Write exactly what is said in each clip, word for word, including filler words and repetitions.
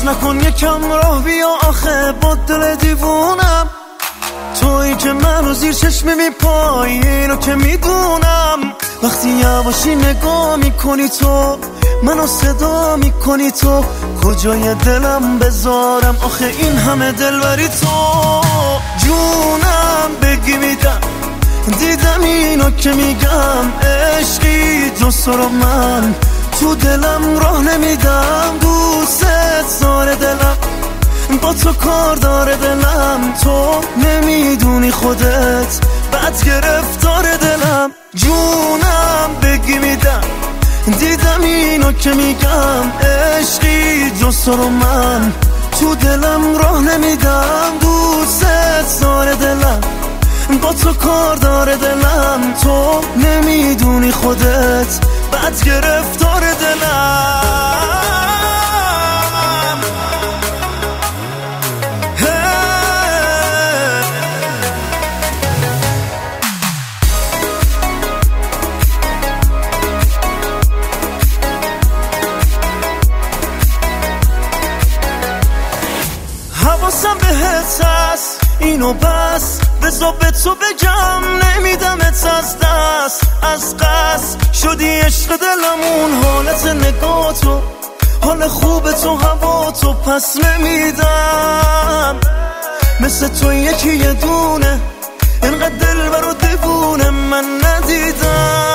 باز نکن یکم راه بیا آخه با دل دیوونم، تویی که منو زیر چشمی میپایی اینو که میدونم. وقتی یواشی نگاه میکنی تو منو صدا میکنی تو، کجای دلم بذارم آخه این همه دلبری تو. جونم بگی میدم دیدم اینو که میگم، عشقی جز تو رو من تو دلم راه نمیدم. دوست زار دلم با تو کار داره دلم، تو نمیدونی خودت بد گرفتار دلم. جونم بگی میدم دیدم اینو که میگم، عشقی جز تو رو من تو دلم راه نمیدم. دوست زار دلم با تو کار داره دلم، تو نمیدونی خودت بد گرفتار دلم. حواسم بهت هست اینو بس بذار به تو بگم، نمیدمت از دست از قصد شدی عشق دلمون. حالت نگاه تو حال خوب تو هوا تو پس نمیدم، مثل تو یکی یه دونه اینقدر دل برو دیوونه من ندیدم.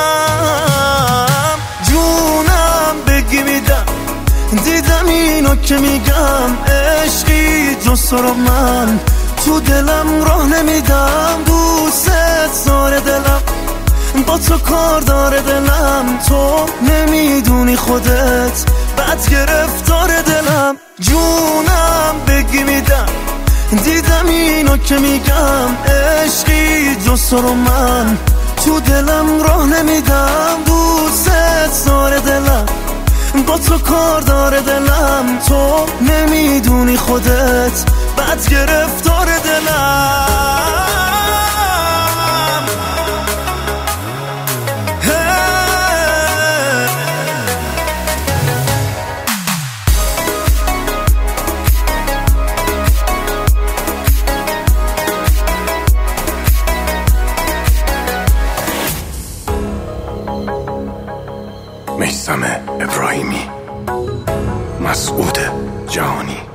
جونم بگی میدم دیدم اینو که میگم، عشقی جز تو رو من تو دلم راه نمیدم. دوست زار دلم با تو کار داره دلم، تو نمیدونی خودت بد گرفتار دلم. جونم بگی میدم دیدم اینو که میگم، عشقی جز تو رو من تو دلم راه نمیدم. دوست زار دلم با تو کار داره دلم، تو نمیدونی خودت بد گرفتار دلم. میثم ابراهیمی، مسعود جهانی.